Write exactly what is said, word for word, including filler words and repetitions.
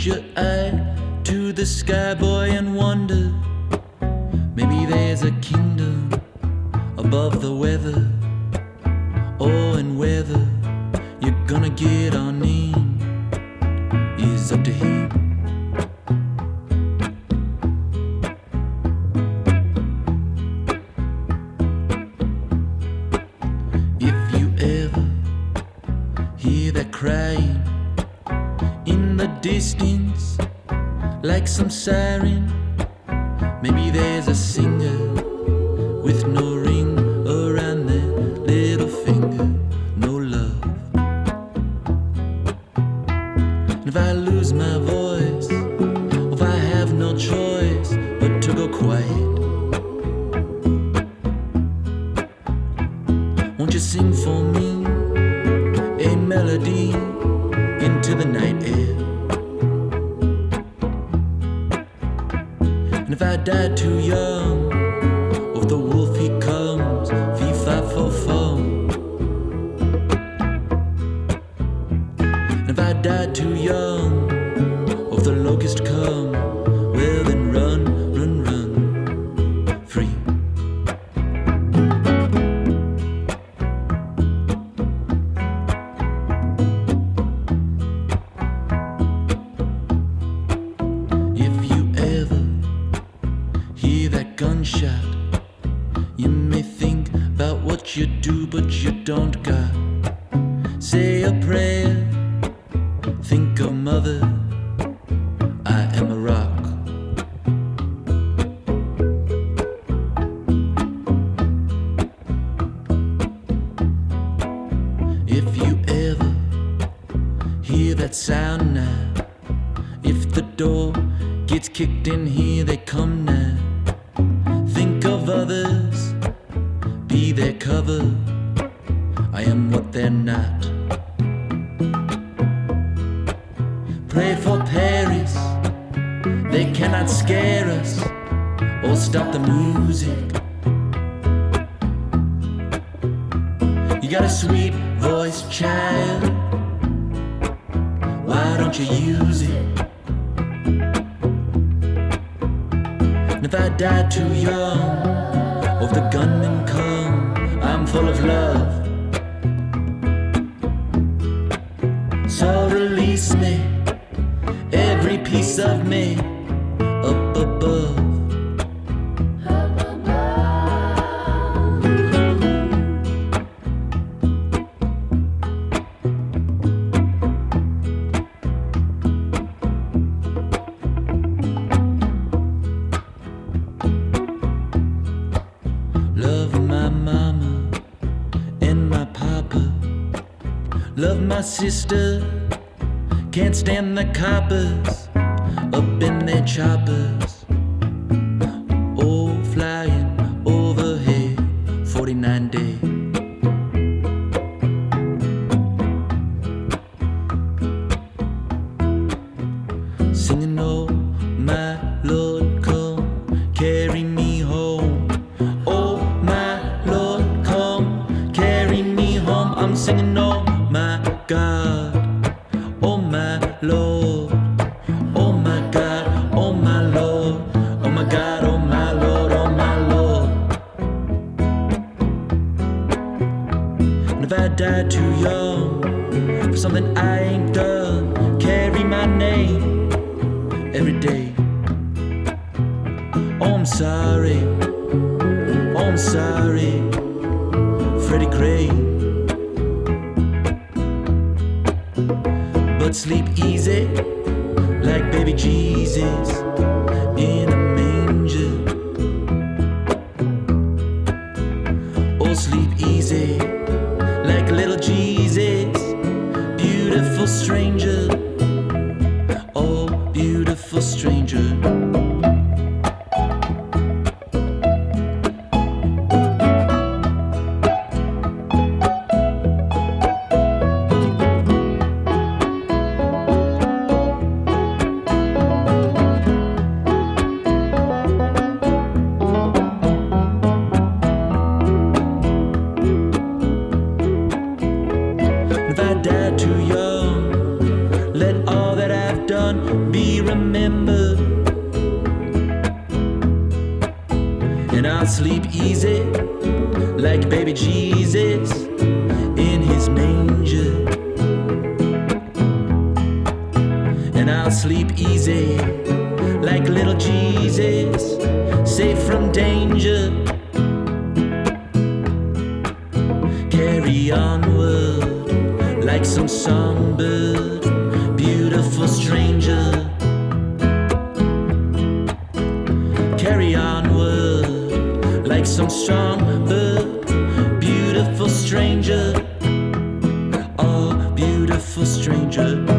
your eye to the sky, boy, and wonder. Maybe there's a kingdom above the weather. Oh, and whether you're gonna get on in is up to him. If you ever hear that crying in the distance, like some siren, maybe there's a singer with no ring around their little finger, no love. And if I lose my voice, or if I have no choice but to go quiet, won't you sing for me a melody into the night air? And if I die too young, or if the wolf he comes, fee fi fo fum. And if I die too young, or if the locust come, well then run, run, run, free. Gunshot, you may think about what you do, but you don't got. Say a prayer, think of mother, I am a rock. If you ever hear that sound now, if the door gets kicked in, here they come now. Think of others, be their cover, I am what they're not. Pray for Paris, they cannot scare us or stop the music. You got a sweet voice, child, why don't you use it? And if I die too young, or if the gunmen come, I'm full of love. So release me, every piece of me, up above. Love my mama and my papa. Love my sister, can't stand the coppers up in their choppers. Oh, flying overhead, forty-nine day. Singing, oh my Lord, come carry me home. I'm singing, oh my God, oh my Lord, oh my God, oh my Lord, oh my God, oh my Lord, oh my Lord. And if I die too young for something I ain't done, carry my name every day. Oh, I'm sorry, oh, I'm sorry, Freddie Gray. But sleep easy, like baby Jesus in a manger. Oh, sleep easy, like little Jesus, beautiful stranger. Oh, beautiful stranger. and I'll sleep easy like baby Jesus in his manger. And I'll sleep easy like little Jesus, safe from danger. Carry onward like some songbird, beautiful stranger. Carry onward like some songbird, beautiful stranger. Oh, beautiful stranger.